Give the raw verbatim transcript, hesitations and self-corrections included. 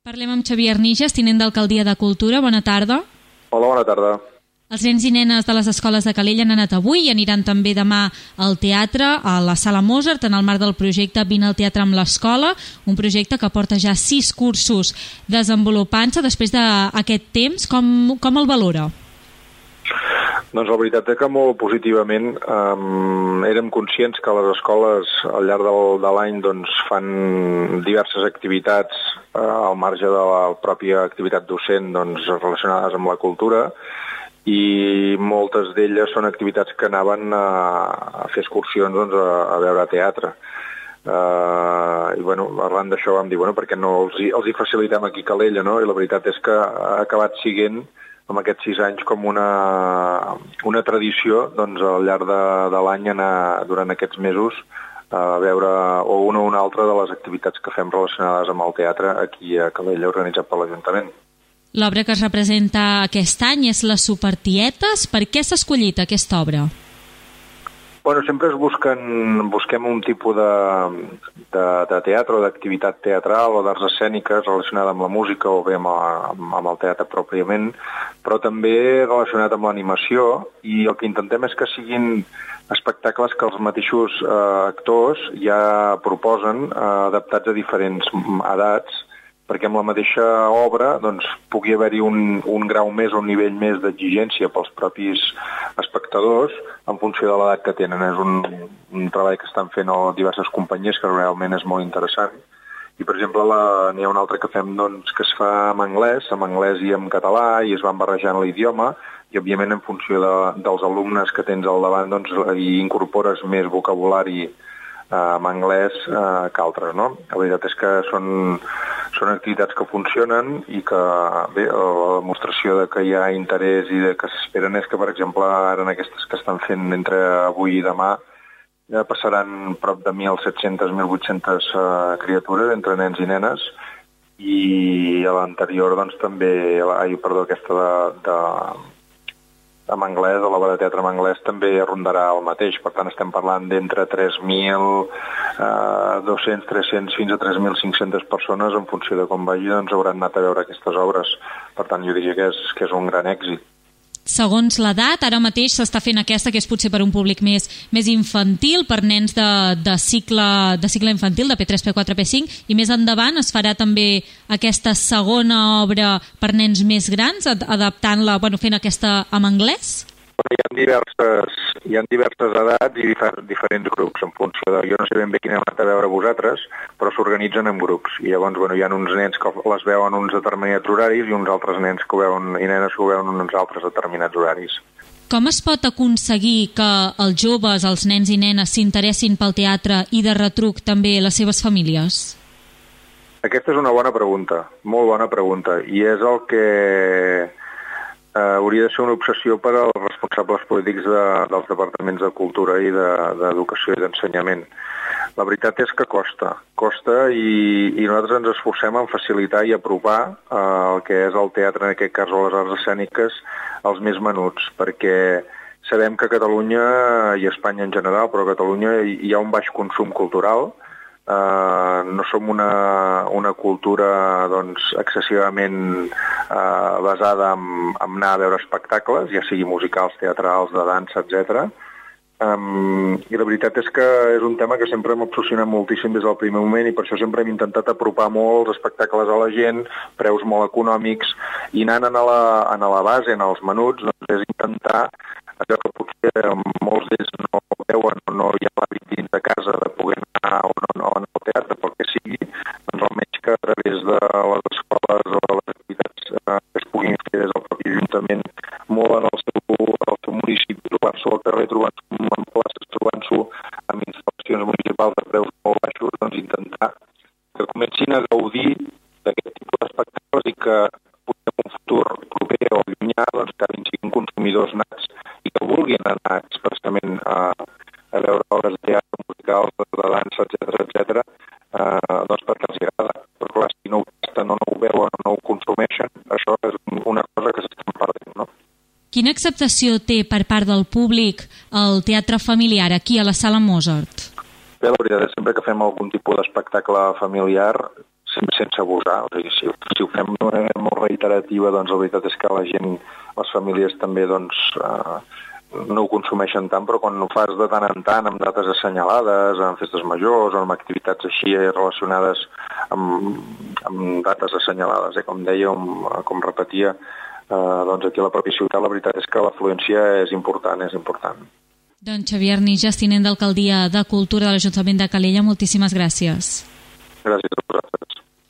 Parlem amb Xavier Arnijas, tinent d'Alcaldia de Cultura. Bona tarda. Hola, bona tarda. Els nens i nenes de les escoles de Calella han anat avui i aniran també demà al teatre, a la Sala Mozart, en el marc del projecte Vine al teatre amb l'escola, un projecte que porta ja sis cursos desenvolupant-se. Després d'aquest temps, com, com el valora? Doncs la veritat és que molt positivament. Um, érem conscients que les escoles al llarg del, de l'any doncs, fan diverses activitats uh, al marge de la pròpia activitat docent doncs, relacionades amb la cultura, i moltes d'elles són activitats que anaven a, a fer excursions doncs, a, a veure teatre. Uh, i bueno, arran d'això vam dir, bueno, perquè no els hi, els hi facilitem aquí a Calella, no? I la veritat és que ha acabat siguent amb aquests sis anys com una, una tradició doncs, al llarg de, de l'any anar durant aquests mesos a veure o una o una altra de les activitats que fem relacionades amb el teatre aquí a Calella, organitzat per l'Ajuntament. L'obra que es representa aquest any és Les Supertietes. Per què s'ha escollit aquesta obra? Bueno, sempre es busquen, busquem un tipus de, de, de teatre o d'activitat teatral o d'arts escèniques relacionada amb la música o bé amb, amb, amb el teatre pròpiament, però també relacionat amb l'animació, i el que intentem és que siguin espectacles que els mateixos eh, actors ja proposen eh, adaptats a diferents edats, perquè amb la mateixa obra doncs, pugui haver-hi un, un grau més o un nivell més d'exigència pels propis espectadors en funció de l'edat que tenen. És un, un treball que estan fent diverses companyies que realment és molt interessant. I, per exemple, n'hi ha un altre que fem doncs, que es fa en anglès, en anglès i en català, i es van barrejant l'idioma, i, òbviament, en funció de, dels alumnes que tens al davant, doncs, hi incorpores més vocabulari en anglès eh, que altres, no? La veritat és que són, són activitats que funcionen i que, bé, la demostració de que hi ha interès i de que s'esperen és que, per exemple, ara en aquestes que estan fent entre avui i demà ja passaran prop de mil set-centes a mil vuit-centes eh, criatures entre nens i nenes, i a l'anterior doncs també, ai, perdó, aquesta de, de en anglès, a l'obra de teatre en anglès també rondarà el mateix. Per tant, estem parlant d'entre tres mil dos-cents, tres-cents fins a tres mil cinc-centes persones, en funció de com vagi, doncs hauran anat a veure aquestes obres. Per tant, jo diria que és, que és un gran èxit. Segons l'edat, ara mateix s'està fent aquesta, que és potser per un públic més, més infantil, per nens de, de, cicle, de cicle infantil, de P tres, P quatre, P cinc, i més endavant es farà també aquesta segona obra per nens més grans, adaptant-la, bueno, fent aquesta en anglès? Hi ha diverses, hi ha diverses edats i difer, diferents grups en funció de... Jo no sé ben bé quina heu anat a veure vosaltres, però s'organitzen en grups. I llavors, bueno, hi ha uns nens que les veuen uns determinats horaris i uns altres nens que ho veuen, i nenes que ho veuen uns altres determinats horaris. Com es pot aconseguir que els joves, els nens i nenes, s'interessin pel teatre i de retruc també les seves famílies? Aquesta és una bona pregunta, molt bona pregunta, i és el que... Uh, hauria de ser una obsessió per als responsables polítics de, dels departaments de cultura i d'educació de, i d'ensenyament. La veritat és que costa, costa i, i nosaltres ens esforcem en facilitar i apropar uh, el que és el teatre, en aquest cas, o les arts escèniques, als més menuts, perquè sabem que a Catalunya, i a Espanya en general, però a Catalunya hi ha un baix consum cultural. Uh, no som una, una cultura doncs, excessivament uh, basada en, en anar a veure espectacles, ja sigui musicals, teatrals, de dansa, etcètera. Um, I la veritat és que és un tema que sempre hem obsessionat moltíssim des del primer moment, i per això sempre hem intentat apropar molt els espectacles a la gent, preus molt econòmics, i anant a la, a la base, en els menuts, doncs, és intentar allò que potser molts d'ells no veuen o no hi ha l'hàbit dins de casa de poder anar o no, no anar al teatre, pel que sigui, doncs almenys que a través de les escoles o de les activitats eh, que es puguin fer des del propi Ajuntament, molt en el seu, en el seu municipi, trobant-s'ho al carrer, trobant-s'ho en places, trobant-s'ho amb instal·lacions municipals de preus molt baixos, doncs intentar que comencin a gaudir d'aquest tipus d'espectacles i que en un futur proper o llunyà doncs, que siguin consumidors nats i que vulguin anar expressament a, a veure obres de teatre, musicals, de dansa, etcètera, etcètera, eh, doncs perquè els agrada. Però clar, si no ho tasten o no ho veuen o no ho consumeixen, això és una cosa que s'estan perdent, no? Quina acceptació té per part del públic el teatre familiar aquí a la Sala Mozart? Bé, la veritat és sempre que fem algun tipus d'espectacle familiar sense abusar. O sigui, si, si ho fem d'una manera molt reiterativa, doncs la veritat és que la gent, les famílies també doncs, eh, no ho consumeixen tant, però quan ho fas de tant en tant, amb dates assenyalades, en festes majors, o amb activitats així relacionades amb, amb dates assenyalades, eh, com deia, com, com repetia, eh, doncs aquí a la pròpia ciutat, la veritat és que l'afluència és important, és important. Doncs Xavier Nijas, tinent d'alcaldia de Cultura de l'Ajuntament de Calella, moltíssimes gràcies. Gràcies a vosaltres.